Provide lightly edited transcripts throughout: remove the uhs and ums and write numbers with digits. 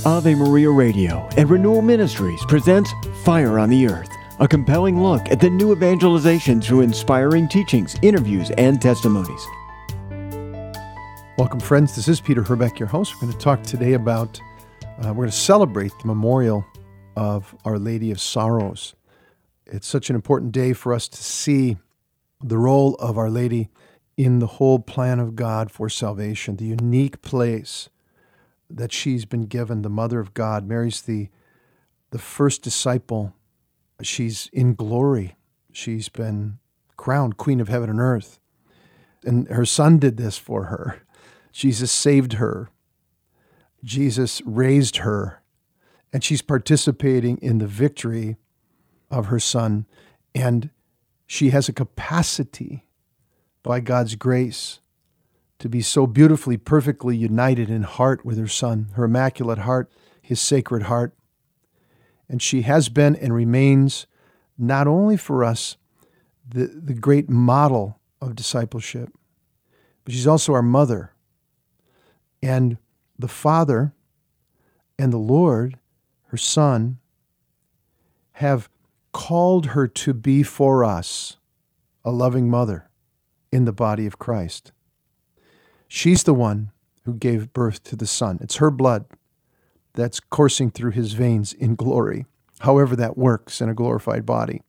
Ave Maria Radio and Renewal Ministries presents Fire on the Earth, a compelling look at the new evangelization through inspiring teachings, interviews, and testimonies. Welcome, friends. This is Peter Herbeck, your host. We're going to talk today about, we're going to celebrate the memorial of Our Lady of Sorrows. It's such an important day for us to see the role of Our Lady in the whole plan of God for salvation, the unique place that she's been given, the Mother of God. Mary's the first disciple. She's in glory. She's been crowned Queen of Heaven and Earth. And her Son did this for her. Jesus saved her. Jesus raised her. And she's participating in the victory of her Son. And she has a capacity by God's grace to be so beautifully, perfectly united in heart with her Son, her immaculate heart, his sacred heart. And she has been and remains not only for us the great model of discipleship, but she's also our mother. And the Father and the Lord, her Son, have called her to be for us a loving mother in the body of Christ. She's the one who gave birth to the Son. It's her blood that's coursing through his veins in glory, however that works in a glorified body.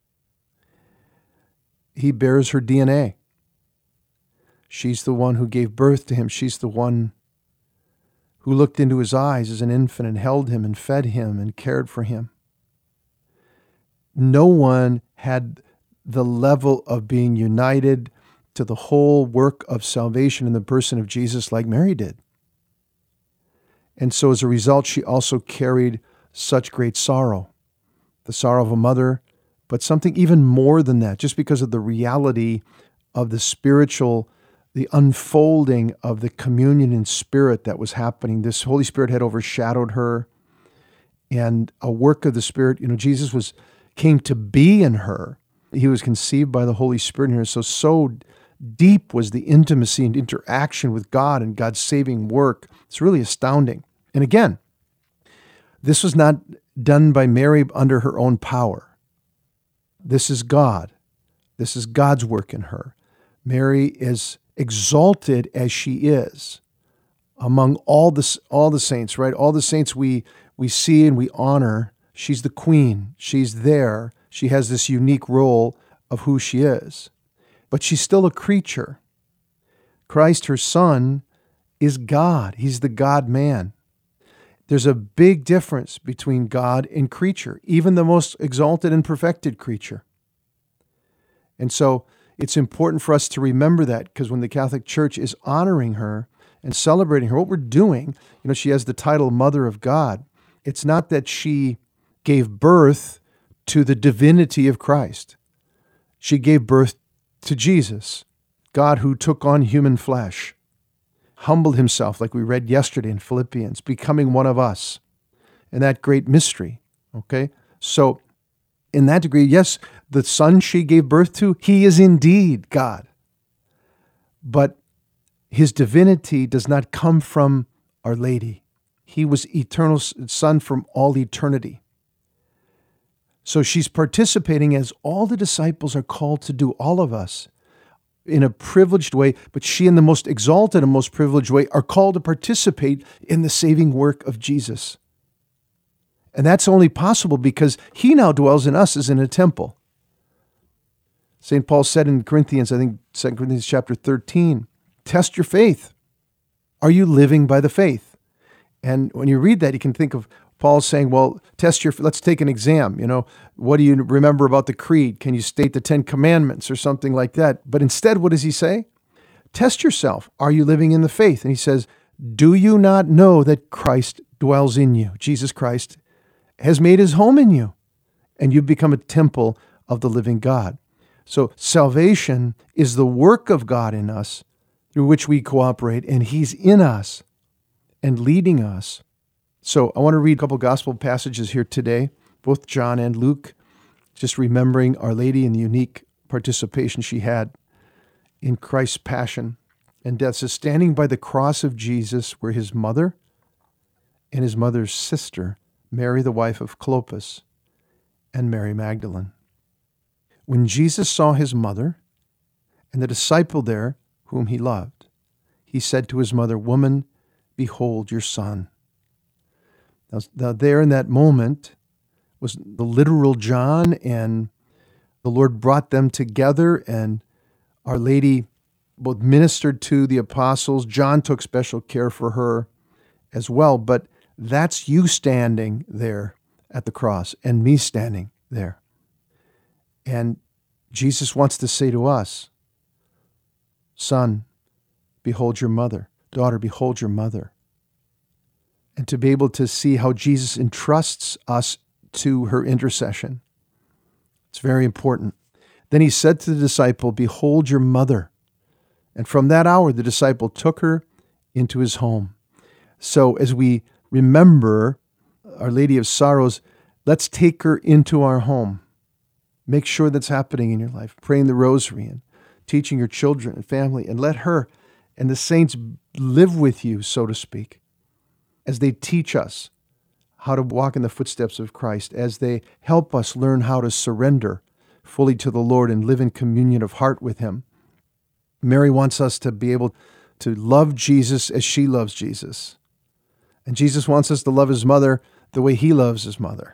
He bears her DNA. She's the one who gave birth to him. She's the one who looked into his eyes as an infant and held him and fed him and cared for him. No one had the level of being united to the whole work of salvation in the person of Jesus like Mary did. And so as a result, she also carried such great sorrow, the sorrow of a mother, but something even more than that, just because of the reality of the spiritual, the unfolding of the communion in spirit that was happening. This Holy Spirit had overshadowed her, and a work of the Spirit, Jesus came to be in her. He was conceived by the Holy Spirit in her. So deep was the intimacy and interaction with God and God's saving work. It's really astounding. And again, this was not done by Mary under her own power. This is God. This is God's work in her. Mary is exalted as she is among all the saints, right? All the saints we see and we honor. She's the queen. She's there. She has this unique role of who she is. But she's still a creature. Christ, her Son, is God. He's the God-man. There's a big difference between God and creature, even the most exalted and perfected creature. And so it's important for us to remember that, because when the Catholic Church is honoring her and celebrating her, what we're doing, she has the title Mother of God. It's not that she gave birth to the divinity of Christ. She gave birth to Jesus, God who took on human flesh, humbled himself, like we read yesterday in Philippians, becoming one of us, and that great mystery, okay? So in that degree, yes, the Son she gave birth to, he is indeed God. But his divinity does not come from Our Lady. He was eternal Son from all eternity. So she's participating as all the disciples are called to do, all of us, in a privileged way, but she in the most exalted and most privileged way are called to participate in the saving work of Jesus. And that's only possible because he now dwells in us as in a temple. St. Paul said in Corinthians, I think 2 Corinthians chapter 13, test your faith. Are you living by the faith? And when you read that, you can think of Paul's saying, well, let's take an exam. What do you remember about the creed? Can you state the 10 commandments or something like that? But instead, what does he say? Test yourself. Are you living in the faith? And he says, do you not know that Christ dwells in you? Jesus Christ has made his home in you, and you've become a temple of the living God. So salvation is the work of God in us through which we cooperate, and he's in us and leading us. So I want to read a couple gospel passages here today, both John and Luke, just remembering Our Lady and the unique participation she had in Christ's passion and death. It says, standing by the cross of Jesus were his mother and his mother's sister, Mary the wife of Clopas, and Mary Magdalene. When Jesus saw his mother and the disciple there whom he loved, he said to his mother, "Woman, behold your son." Now there in that moment was the literal John, and the Lord brought them together, and Our Lady both ministered to the apostles. John took special care for her as well, but that's you standing there at the cross and me standing there. And Jesus wants to say to us, "Son, behold your mother. Daughter, behold your mother." And to be able to see how Jesus entrusts us to her intercession. It's very important. Then he said to the disciple, "Behold your mother." And from that hour, the disciple took her into his home. So as we remember Our Lady of Sorrows, let's take her into our home. Make sure that's happening in your life. Praying the rosary and teaching your children and family, and let her and the saints live with you, so to speak, as they teach us how to walk in the footsteps of Christ, as they help us learn how to surrender fully to the Lord and live in communion of heart with him. Mary wants us to be able to love Jesus as she loves Jesus. And Jesus wants us to love his mother the way he loves his mother.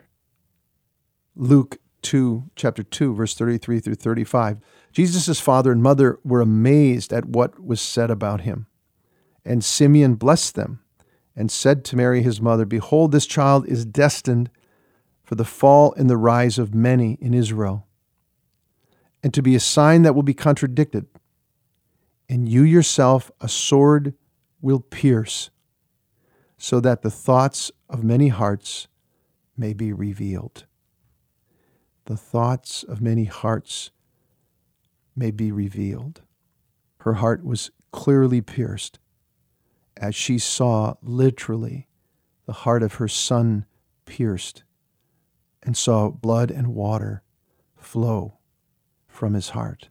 Luke chapter 2, verse 33 through 35. Jesus' father and mother were amazed at what was said about him. And Simeon blessed them and said to Mary his mother, "Behold, this child is destined for the fall and the rise of many in Israel, and to be a sign that will be contradicted. And you yourself a sword will pierce, so that the thoughts of many hearts may be revealed." The thoughts of many hearts may be revealed. Her heart was clearly pierced as she saw literally the heart of her son pierced and saw blood and water flow from his heart.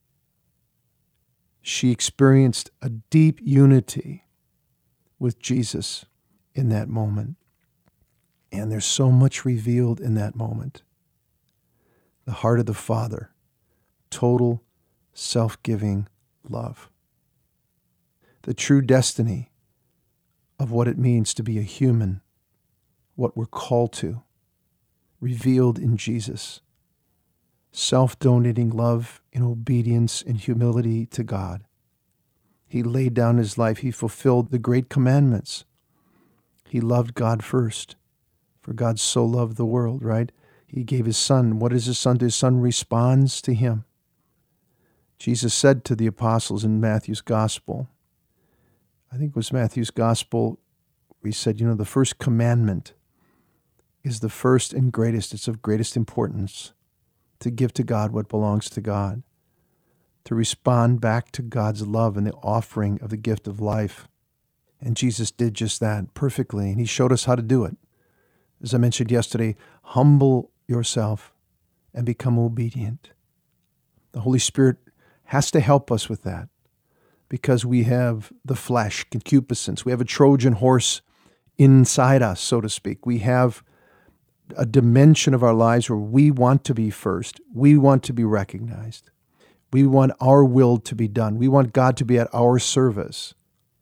She experienced a deep unity with Jesus in that moment. And there's so much revealed in that moment. The heart of the Father, total self-giving love. The true destiny of what it means to be a human, what we're called to, revealed in Jesus. Self-donating love in obedience and humility to God. He laid down his life. He fulfilled the great commandments. He loved God first, for God so loved the world, right? He gave his son. What does his son do? His son responds to him. Jesus said to the apostles in Matthew's gospel, I think it was Matthew's gospel, he said, the first commandment is the first and greatest. It's of greatest importance to give to God what belongs to God, to respond back to God's love and the offering of the gift of life. And Jesus did just that perfectly, and he showed us how to do it. As I mentioned yesterday, humble yourself and become obedient. The Holy Spirit has to help us with that because we have the flesh, concupiscence. We have a Trojan horse inside us, so to speak. We have a dimension of our lives where we want to be first. We want to be recognized. We want our will to be done. We want God to be at our service.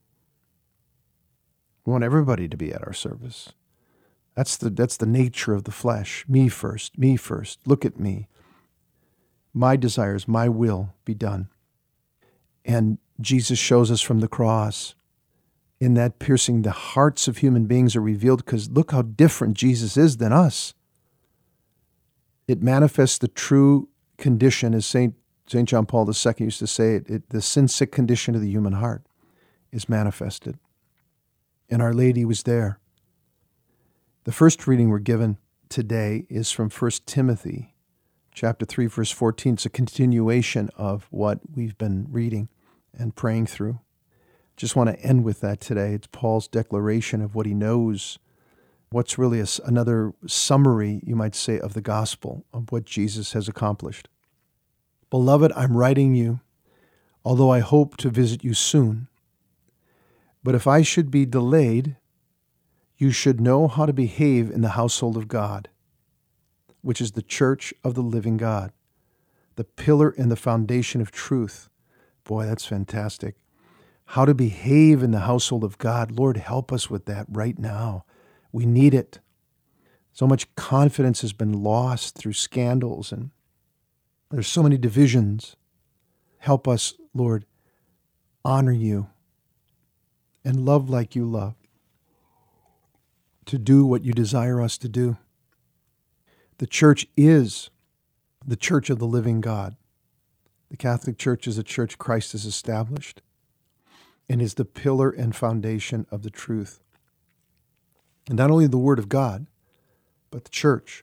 We want everybody to be at our service. That's the nature of the flesh. Me first, me first. Look at me. My desires, my will be done. And Jesus shows us from the cross, in that piercing, the hearts of human beings are revealed because look how different Jesus is than us. It manifests the true condition, as St. John Paul II used to say, the sin-sick condition of the human heart is manifested. And Our Lady was there. The first reading we're given today is from 1 Timothy chapter 3, verse 14. It's a continuation of what we've been reading and praying through. Just want to end with that today. It's Paul's declaration of what he knows, what's really another summary, you might say, of the gospel, of what Jesus has accomplished. Beloved, I'm writing you, although I hope to visit you soon. But if I should be delayed, You should know how to behave in the household of God, which is the church of the living God, the pillar and the foundation of truth. Boy, that's fantastic. How to behave in the household of God. Lord, help us with that right now. We need it. So much confidence has been lost through scandals, and there's so many divisions. Help us, Lord, honor you and love like you love, to do what you desire us to do. The church is the church of the living God. The Catholic Church is a church Christ has established and is the pillar and foundation of the truth. And not only the Word of God, but the church.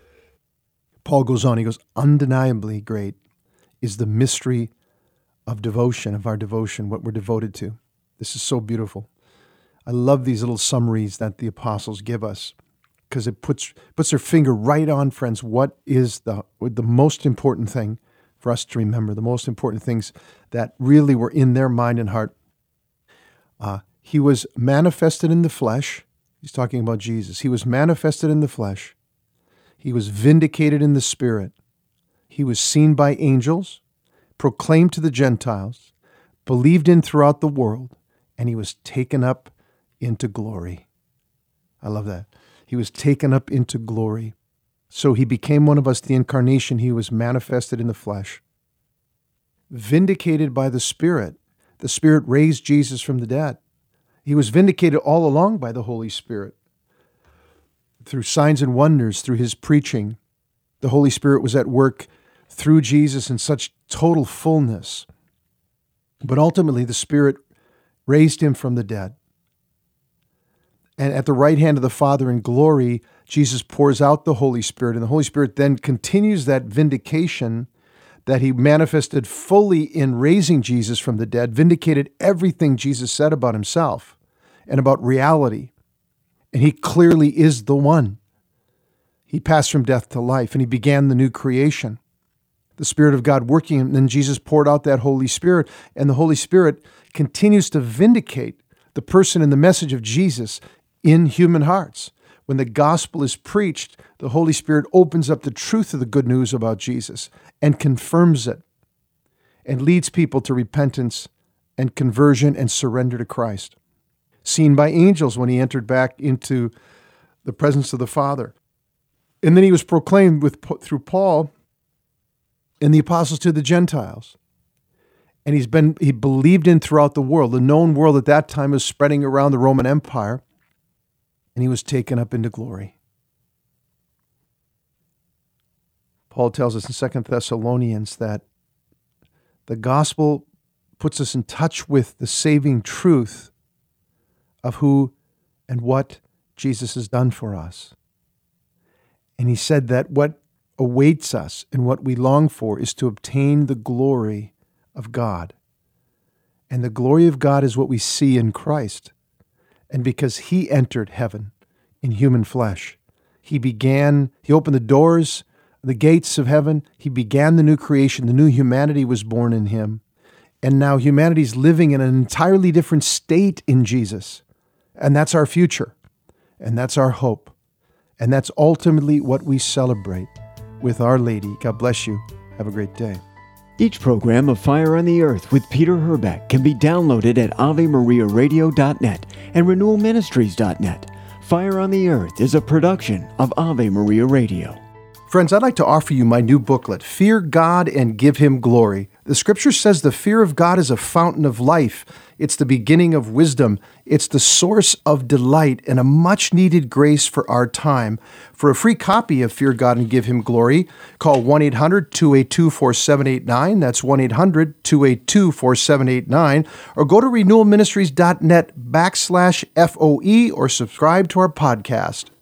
Paul goes on, he goes, undeniably great is the mystery of devotion, of our devotion, what we're devoted to. This is so beautiful. I love these little summaries that the apostles give us, because it puts their finger right on, friends, what is the most important thing for us to remember, the most important things that really were in their mind and heart. He was manifested in the flesh. He's talking about Jesus. He was manifested in the flesh. He was vindicated in the Spirit. He was seen by angels, proclaimed to the Gentiles, believed in throughout the world, and he was taken up into glory. I love that. He was taken up into glory. So he became one of us, the incarnation. He was manifested in the flesh. Vindicated by the Spirit. The Spirit raised Jesus from the dead. He was vindicated all along by the Holy Spirit. Through signs and wonders, through his preaching, the Holy Spirit was at work through Jesus in such total fullness. But ultimately, the Spirit raised him from the dead. And at the right hand of the Father in glory, Jesus pours out the Holy Spirit, and the Holy Spirit then continues that vindication that he manifested fully in raising Jesus from the dead, vindicated everything Jesus said about himself and about reality. And he clearly is the one. He passed from death to life, and he began the new creation. The Spirit of God working, and then Jesus poured out that Holy Spirit, and the Holy Spirit continues to vindicate the person and the message of Jesus in human hearts. When the gospel is preached, the Holy Spirit opens up the truth of the good news about Jesus and confirms it and leads people to repentance and conversion and surrender to Christ. Seen by angels when he entered back into the presence of the Father. And then he was proclaimed through Paul and the apostles to the Gentiles. And he believed in throughout the world. The known world at that time was spreading around the Roman Empire. And he was taken up into glory. Paul tells us in 2 Thessalonians that the gospel puts us in touch with the saving truth of who and what Jesus has done for us. And he said that what awaits us and what we long for is to obtain the glory of God. And the glory of God is what we see in Christ. And because he entered heaven in human flesh, he opened the doors, the gates of heaven. He began the new creation. The new humanity was born in him. And now humanity's living in an entirely different state in Jesus. And that's our future. And that's our hope. And that's ultimately what we celebrate with Our Lady. God bless you. Have a great day. Each program of Fire on the Earth with Peter Herbeck can be downloaded at AveMariaRadio.net and RenewalMinistries.net. Fire on the Earth is a production of Ave Maria Radio. Friends, I'd like to offer you my new booklet, Fear God and Give Him Glory. The scripture says the fear of God is a fountain of life. It's the beginning of wisdom. It's the source of delight and a much-needed grace for our time. For a free copy of Fear God and Give Him Glory, call 1-800-282-4789. That's 1-800-282-4789. Or go to renewalministries.net /FOE or subscribe to our podcast.